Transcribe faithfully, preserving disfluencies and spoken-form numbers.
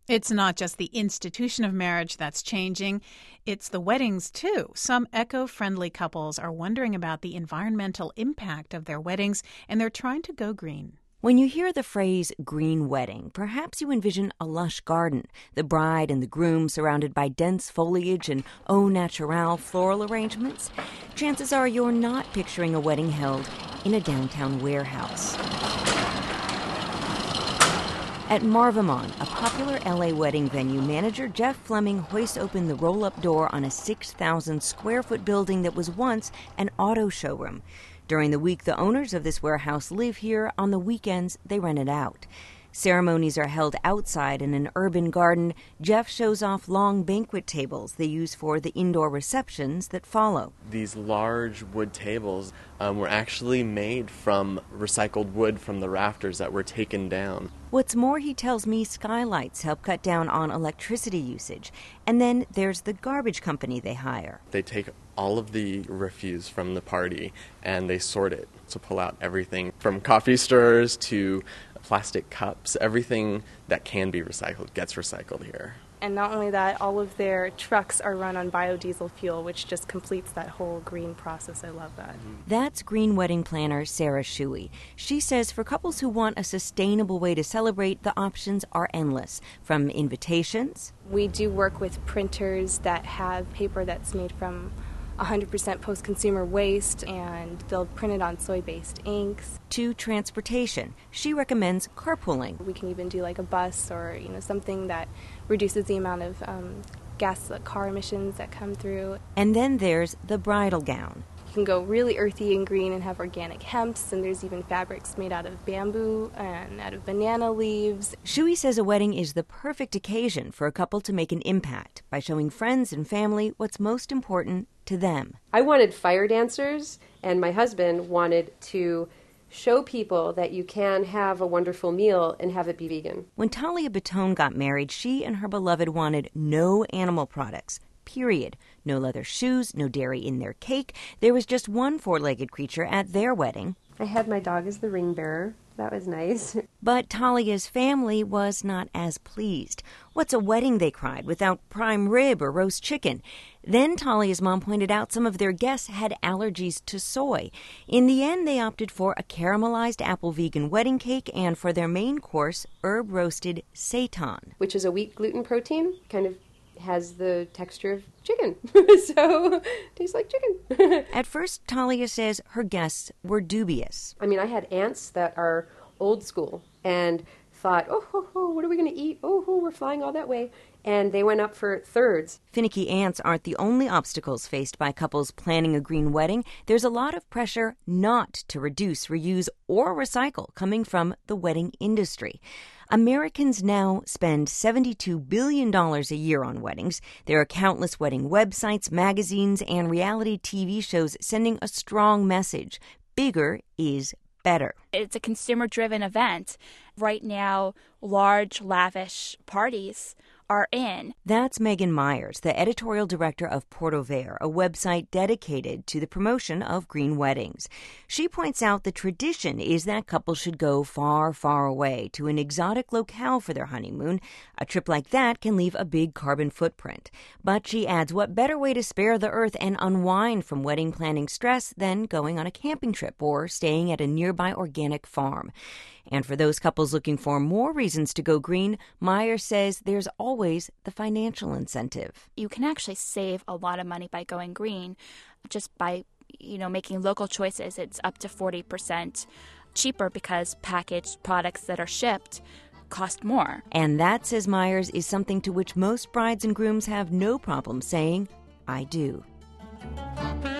It's not just the institution of marriage that's changing, it's the weddings, too. Some eco-friendly couples are wondering about the environmental impact of their weddings, and they're trying to go green. When you hear the phrase green wedding, perhaps you envision a lush garden, the bride and the groom surrounded by dense foliage and au naturel floral arrangements. Chances are you're not picturing a wedding held in a downtown warehouse. At Marvamon, a popular L A wedding venue, manager Jeff Fleming hoists open the roll-up door on a six thousand square foot building that was once an auto showroom. During the week, the owners of this warehouse live here. On the weekends, they rent it out. Ceremonies are held outside in an urban garden. Jeff shows off long banquet tables they use for the indoor receptions that follow. These large wood tables um, were actually made from recycled wood from the rafters that were taken down. What's more, he tells me skylights help cut down on electricity usage. And then there's the garbage company they hire. They take all of the refuse from the party and they sort it to pull out everything from coffee stirrers to plastic cups. Everything that can be recycled gets recycled here. And not only that, all of their trucks are run on biodiesel fuel, which just completes that whole green process. I love that. That's green wedding planner Sarah Shuey. She says for couples who want a sustainable way to celebrate, the options are endless. From invitations. We do work with printers that have paper that's made from one hundred percent post-consumer waste, and they'll print it on soy-based inks. To transportation. She recommends carpooling. We can even do like a bus or, you know, something that reduces the amount of um, gas car emissions that come through. And then there's the bridal gown. You can go really earthy and green and have organic hemps, and there's even fabrics made out of bamboo and out of banana leaves. Shuey says a wedding is the perfect occasion for a couple to make an impact by showing friends and family what's most important to them. I wanted fire dancers, and my husband wanted to show people that you can have a wonderful meal and have it be vegan. When Talia Batone got married, she and her beloved wanted no animal products. Period. No leather shoes, no dairy in their cake. There was just one four-legged creature at their wedding. I had my dog as the ring bearer. That was nice. But Talia's family was not as pleased. What's a wedding, they cried, without prime rib or roast chicken? Then Talia's mom pointed out some of their guests had allergies to soy. In the end, they opted for a caramelized apple vegan wedding cake and for their main course, herb-roasted seitan. Which is a wheat gluten protein, kind of has the texture of chicken, so tastes like chicken. At first, Talia says her guests were dubious. I mean, I had aunts that are old school and thought, oh, ho, ho, what are we going to eat? Oh, ho, we're flying all that way. And they went up for thirds. Finicky aunts aren't the only obstacles faced by couples planning a green wedding. There's a lot of pressure not to reduce, reuse, or recycle coming from the wedding industry. Americans now spend seventy-two billion dollars a year on weddings. There are countless wedding websites, magazines, and reality T V shows sending a strong message. Bigger is better. It's a consumer-driven event. Right now, large, lavish parties are in. That's Megan Myers, the editorial director of Porto Verde, a website dedicated to the promotion of green weddings. She points out the tradition is that couples should go far, far away to an exotic locale for their honeymoon. A trip like that can leave a big carbon footprint. But she adds, what better way to spare the earth and unwind from wedding planning stress than going on a camping trip or staying at a nearby organic farm? And for those couples looking for more reasons to go green, Myers says there's always the financial incentive. You can actually save a lot of money by going green just by, you know, making local choices. It's up to forty percent cheaper because packaged products that are shipped cost more. And that, says Myers, is something to which most brides and grooms have no problem saying, I do.